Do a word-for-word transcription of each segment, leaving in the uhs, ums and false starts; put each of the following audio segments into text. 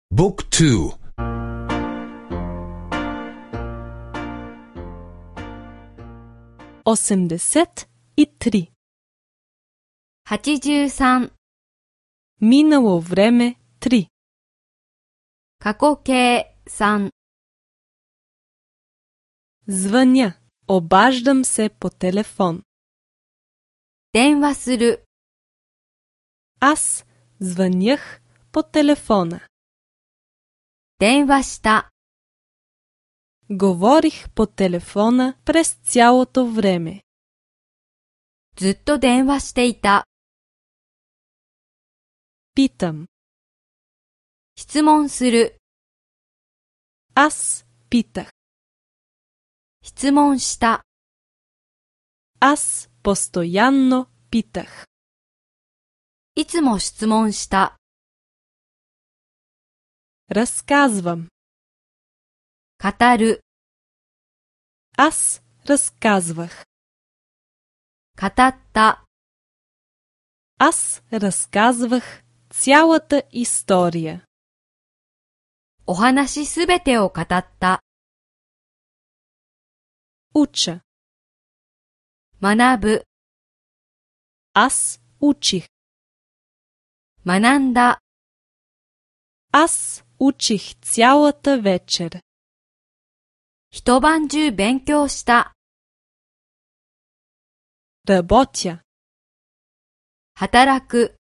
Book two. オセムデセットи три. はちじゅうさん. Минало време три. 過去形さん. Звъня. Обаждам се по телефон. 電話する. Аз звънях по телефона. 電話した. Говорих по телефона през цялото време. ずっと電話していた. Питам. 質問する. Аз питах. 質問した. Аз постоянно питах. いつも質問した. Разказвам. 語る. Аз разказвах. 語った. Аз разказвах цялата история. お話すべてを語った. Уча. 学ぶ. Аз учих. 学んだ. Аз учих цялата вечер. 一晩中勉強した. Работя. 働く.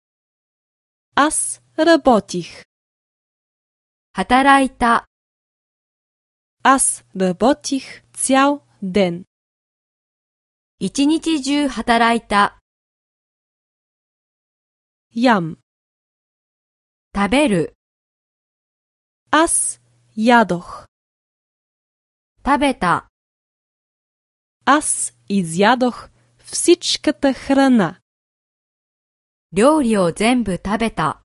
Аз работих. 働いた. Аз работих цял ден. 一日中働いた. Ям. 食べる. Аз ядох. 食べた. Аз изядох всичката храна. 料理を全部食べた.